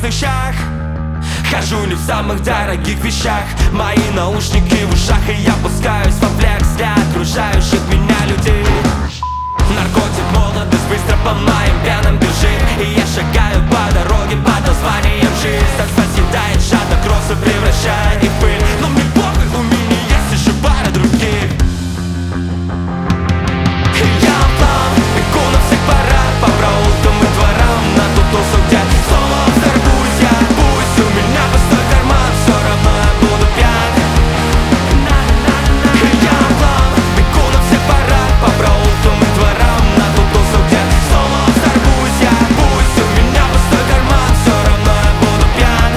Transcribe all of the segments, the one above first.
разных щах. Хожу не в самых дорогих вещах. Мои наушники в ушах, и я пускаюсь во флекс для окружающих меня людей. Наркотик, молодость быстро по моим венам бежит, и я шагаю по дороге под названием жизнь. Асфальт съедает шаток, кроссы превращая их в пыль. Но мне похуй, у меня есть еще пара других. И я план, бегу на всех парах, по проулкам и дворам, на ту тусу, где снова взорвусь я. Пусть у меня пустой карман, все равно я буду пьян. И я план, бегу на всех парах, по проулкам и дворам, на ту тусу, где снова взорвусь я. Пусть у меня пустой карман, все равно я буду пьян.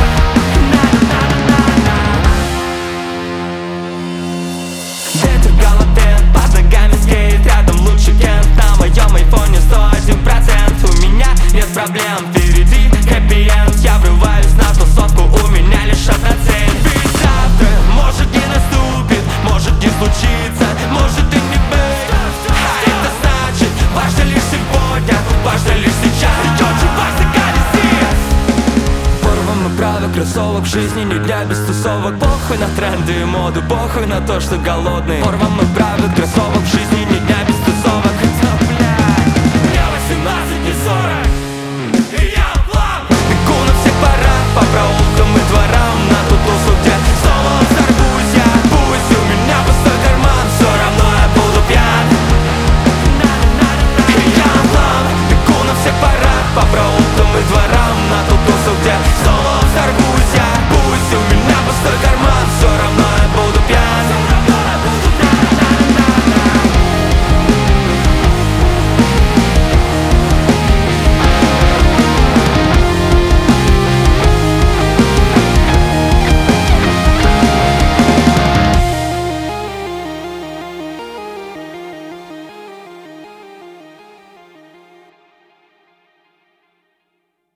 Ветер в голове, под ногами скейт, рядом лучший кент. На моем айфоне 101%. У меня нет проблем, впереди хэппи-энд. Я врываюсь на тусовку, у меня лишь одна цель. Ведь завтра может не наступит, может не случится, может и не быть. А это значит, важно лишь сегодня, важно лишь сейчас. И очень важно колесить. Порван и правда кроссовок, в жизни ни дня без тусовок. Похуй на тренды и моду, похуй на то, что голодный. Порван и правда кроссовок, в жизни ни дня